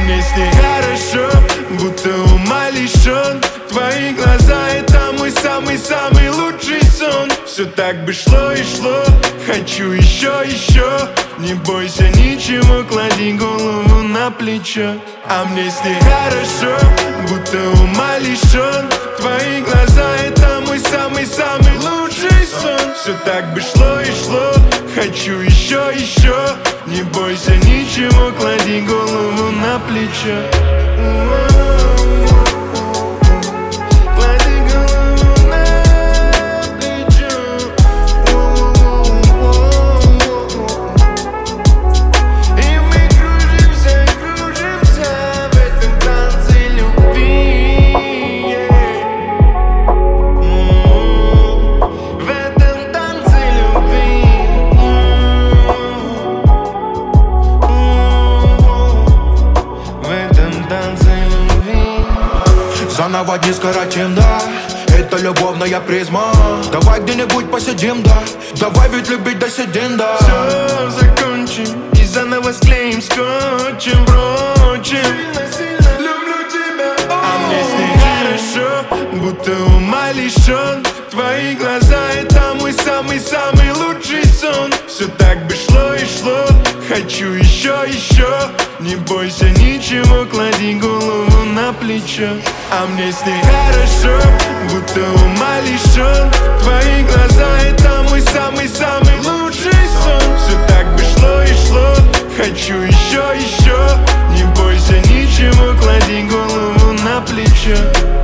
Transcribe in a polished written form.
мне с ней хорошо, будто ума лишен. Твои глаза — это мой самый-самый лучший сон. Все так бы шло и шло, хочу еще, еще. Не бойся ничего, клади голову на плечо. А мне с ней хорошо, будто ума лишен. Твои глаза — это мой самый-самый лучший сон. Все так бы шло и шло, хочу еще, еще. Не бойся ничего, клади голову на плечо. Заново дни скоротим, да. Это любовная призма. Давай где-нибудь посидим, да. Давай ведь любить до седин, да. Все закончим и заново склеим скотчем, прочим. Люблю тебя, а мне с ней хорошо, будто ума лишен. Твои глаза — это мой самый-самый лучший сон. Все так бы шло и шло, хочу еще, еще. Не бойся ничего, клади голову на плечо. А мне с ней хорошо, будто ума лишен. Твои глаза — это мой самый-самый лучший сон. Все так бы шло и шло, хочу еще, еще. Не бойся ничего, клади голову на плечо.